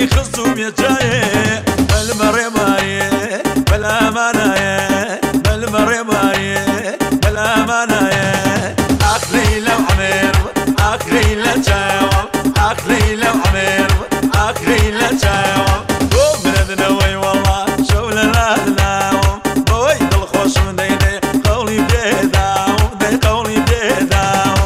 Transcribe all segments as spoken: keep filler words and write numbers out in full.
خصوم يجاي بالمري ماري بلا منايا بالمري ماري بلا منايا اخلي لو عمير اخلي لا جاوب اخلي لو عمير اخلي لا جاوب ومن ذنوي والله شو لا ناوم بويد الخوش من ديدي قولي بيداو دي قولي بيداو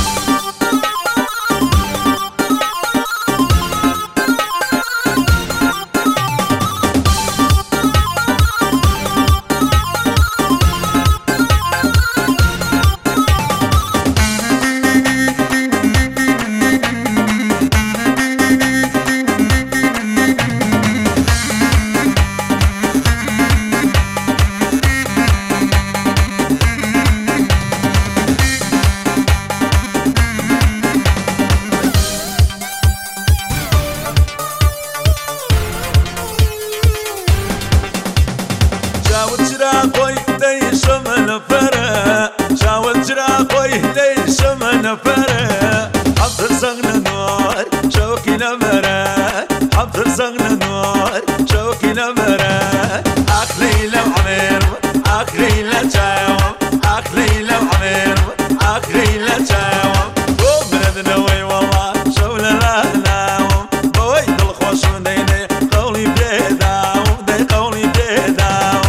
خوي ليش من فرق شاول جرا خوي ليش من فرق حضر زغنا نور شوكي نمرة حضر زغنا نور شوكي نمرة اخلي لو عمير اخلي لا جاوب اخلي لو عمير اخلي لا جاوب ومن ذنوي والله شو لا ناوم بويد الخوش من ديني قولي بيداو دي قولي بيداو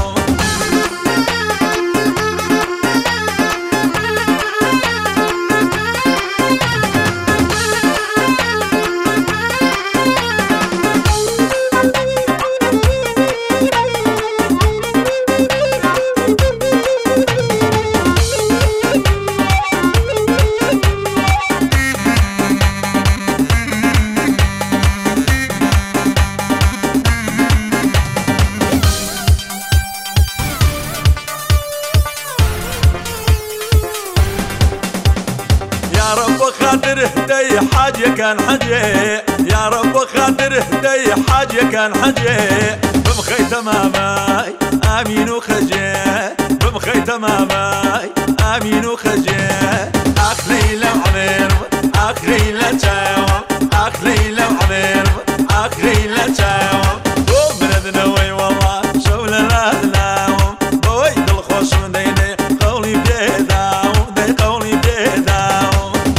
يا رب خاطر هدي حاجة كان حاجة يا رب خاطر هدي حاجة كان حاجة بمخي تماماي آمين وخجي بمخي تماماي آمين وخجي أخلي لو عمير أخلي لا جاوب أخلي لو عمير أخلي لا جاوب ومن ذنوي والله شو لا ناوم بويد الخوش من ديني قولي بيداو دي قولي بيداو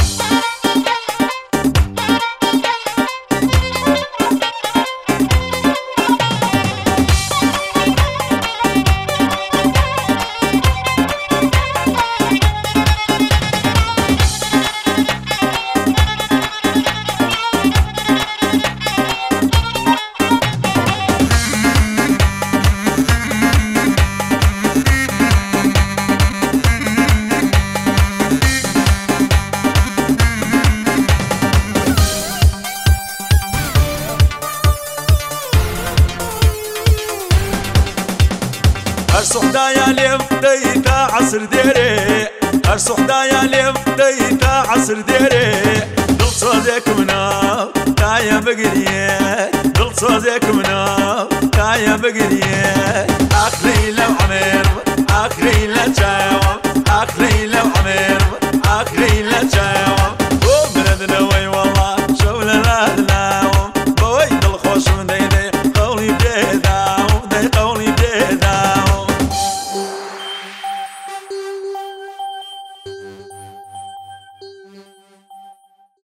ارسو حدايا ليم ديتا عصر ديري ارسو حدايا ليم ديتا عصر ديري دل صادق مناو تايا بقريه دل صادق مناو تايا بقريه اخلي لو عمير اخلي لا جاي